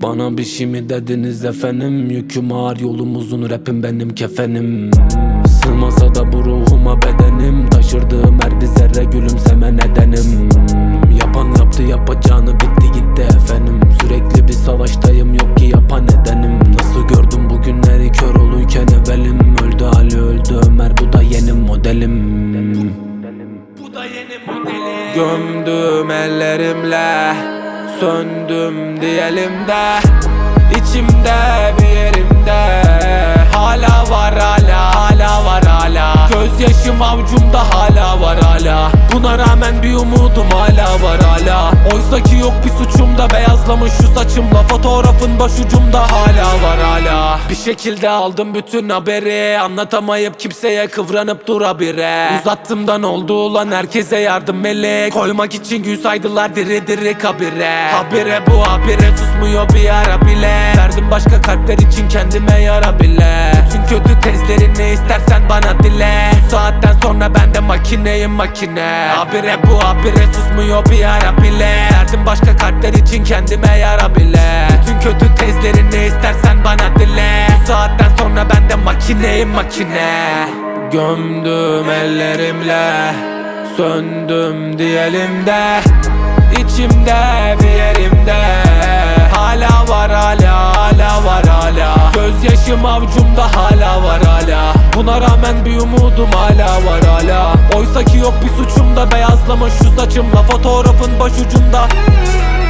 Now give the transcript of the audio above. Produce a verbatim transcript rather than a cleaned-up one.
Bana bir şey mi dediniz efendim? Yüküm ağır, yolum uzun, rapim benim kefenim. Sığmasa da bu ruhuma bedenim, taşırdığım her bir zerre gülümseme nedenim. Yapan yaptı yapacağını, bitti gitti efendim. Sürekli bir savaştayım, yok ki yapan nedenim. Nasıl gördüm bu günleri kör oluyken evelim. Öldü Ali öldü Ömer, bu da yeni modelim. Bu da yeni modelim. Gömdüm ellerimle, söndüm diyelim de, İçimde bir yerimde hala var, hala hala var, hala gözyaşım avcumda hala var, hala buna rağmen bir umudum hala var, hala oysa ki yok bir suçum da, beyazlamış şu saçımla fotoğrafın başucumda hala var, hala bir şekilde aldım bütün haberi, anlatamayıp kimseye kıvranıp durabire. Uzattımdan oldu ulan herkese yardım melek, koymak için gün saydılar diri diri kabire. Habire bu habire susmuyor bir ara bile, verdim başka kalpler için kendime yara bile. Bütün kötü tezlerini istersen bana dile, bu saatten sonra ben de makineyim makine. Habire bu habire susmuyor bir ara bile, verdim başka kalpler için kendime yara bile. Bütün kötü tezlerini istersen bana dile, bu saatten sonra ben de makineyim makine. Gömdüm ellerimle, söndüm diyelim de, İçimde bir yerimde hala var, hala hala var, hala gözyaşım avcumda hala var, hala buna rağmen bir umudum hala var, hala oysa ki yok bir suçum da, beyazlamış şu saçımla fotoğrafın başucunda.